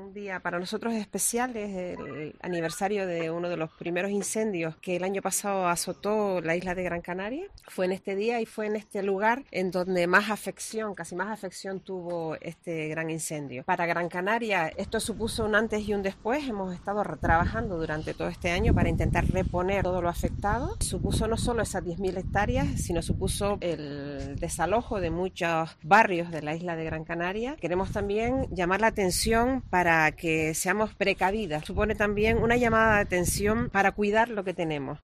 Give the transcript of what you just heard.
un día para nosotros especial, es el aniversario de uno de los primeros incendios que el año pasado azotó la isla de Gran Canaria. Fue en este día y fue en este lugar en donde más afección, casi más afección tuvo este gran incendio. Para Gran Canaria esto supuso un antes y un después. Hemos estado trabajando durante todo este año para intentar reponer todo lo afectado. Supuso no solo esas 10.000 hectáreas, sino supuso el desalojo de muchos barrios de la isla de Gran Canaria. Queremos también llamar la atención para que seamos precavidas. Supone también una llamada de atención para cuidar lo que tenemos.